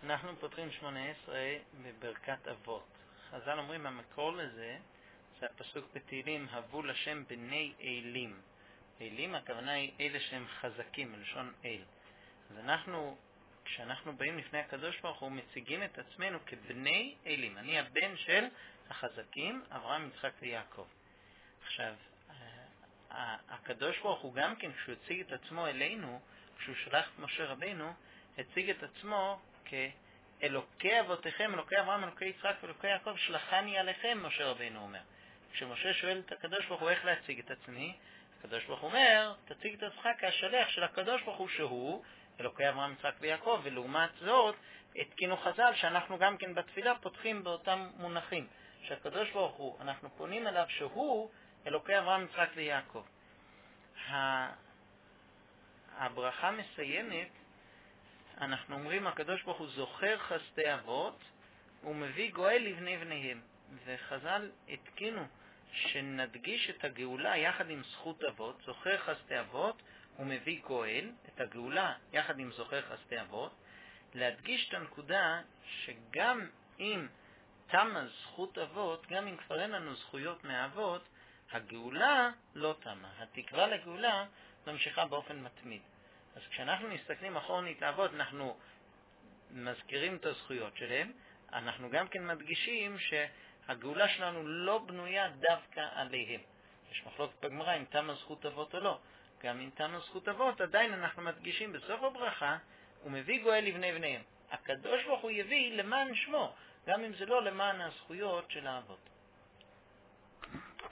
אנחנו פותחים 18 בברכת אבות. חז"ל אומרים, המקור לזה זה הפסוק בתהילים, הבו לשם בני אלים. אלים, הכוונה היא אלה שהם חזקים, מלשון אל. אז כשאנחנו באים לפני הקדוש ברוך הוא, מציגים את עצמנו כבני אלים. אני הבן של החזקים, אברהם, יצחק ויעקב. עכשיו, הקדוש ברוך הוא גם כן, כשהוא הציג את עצמו אלינו, כשהוא שלח את משה רבינו, הציג את עצמו כאלוקי אבותיכם, אלוקי אברהם, אלוקי יצחק ואלוקי יעקב, שלחני עליכם, משה רבינו אומר. כשמשה שואל את הקדוש ברוך הוא איך להציג את עצמי, הקדוש ברוך הוא אומר, תציג את עצמך כשליח של הקדוש ברוך הוא שהוא אלוקי אברהם, יצחק ויעקב, ולעומת זאת, התקינו חז"ל שאנחנו גם כן בתפילה פותחים באותם מונחים. שהקדוש ברוך הוא, אנחנו פונים אליו שהוא אלוקי אברהם, יצחק ויעקב. הברכה מסיימת, אנחנו אומרים, הקדוש ברוך הוא זוכר חסדי אבות, ומביא גואל לבני בניהם. וחז"ל התקינו שנדגיש את הגאולה יחד עם זכות אבות, זוכר חסדי אבות, ומביא גואל, את הגאולה יחד עם זוכר חסדי אבות, להדגיש את הנקודה שגם אם תמה זכות אבות, גם אם כבר אין לנו זכויות מהאבות, הגאולה לא תמה. התקווה לגאולה ממשיכה באופן מתמיד. אז כשאנחנו מסתכלים אחורנית האבות, אנחנו מזכירים את הזכויות שלהם, אנחנו גם כן מדגישים שהגאולה שלנו לא בנויה דווקא עליהם. יש מחלוקת בגמרא אם תמה זכות אבות או לא. גם אם תמה זכות אבות, עדיין אנחנו מדגישים בסוף הברכה, הוא מביא גואל לבני בניהם. הקדוש ברוך הוא יביא למען שמו, גם אם זה לא למען הזכויות של האבות.